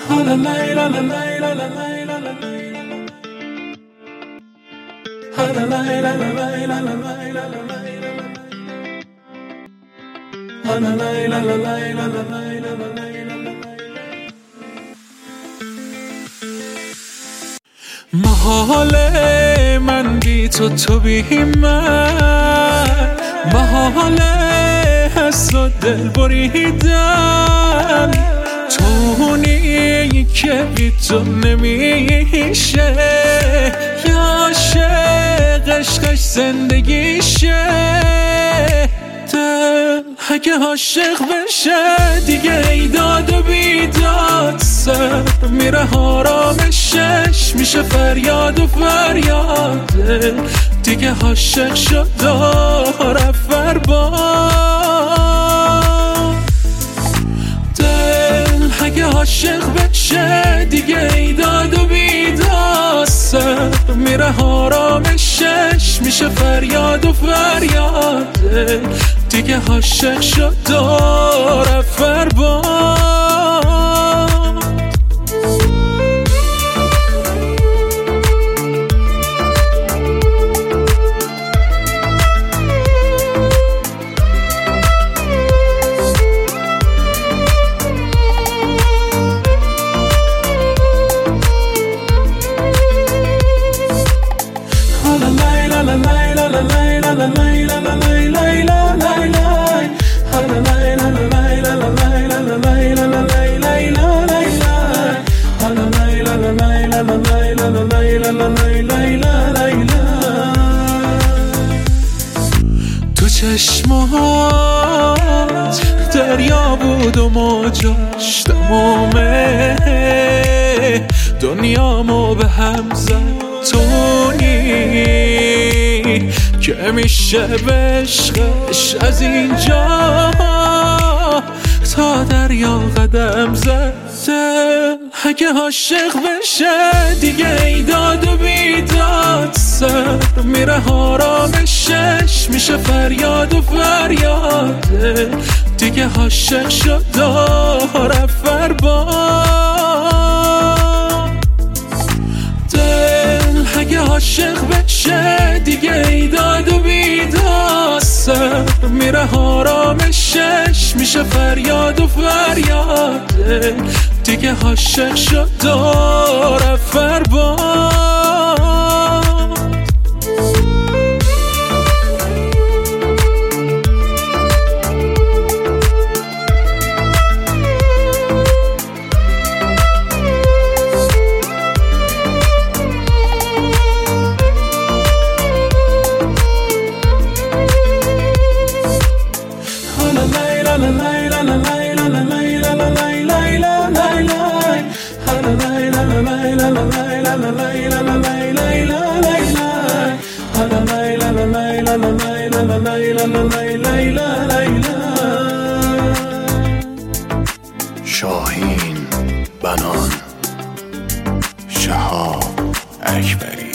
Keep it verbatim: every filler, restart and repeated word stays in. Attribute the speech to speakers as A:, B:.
A: محاله من بی تو تو بی من، محاله حس و دل بریدن، تونی که بی تو نمیشه، یا عاشق عشقش زندگیشه. دل اگه عاشق بشه دیگه ایداد و بیداد، سر میره آرامشش میشه فریاد و فریاد. دیگه عاشق شد داره فرباد. دل اگه عاشق بشه دیگه ایداد و بیداد، سر میره آرامشش میشه فریاد و فریاد. دیگه عاشق شد داره فرباد. تو چشمات دریا بود و موجاش تمومه، دنیامو به هم زد. تونی که میشه به عشقش از اینجا تا دریا قدم زد. اگه عاشق بشه دیگه ایداد و بیداد، سر میره آرامشش میشه فریاد و فریاد. دیگه عاشق شد داره فرباد. دل اگه عاشق بشه دیگه ایداد و بیداد، سر میره آرامشش میشه فریاد و فریاد. دیگه عاشق شد داره فرباد.
B: شاهین بنان، شهاب اکبری.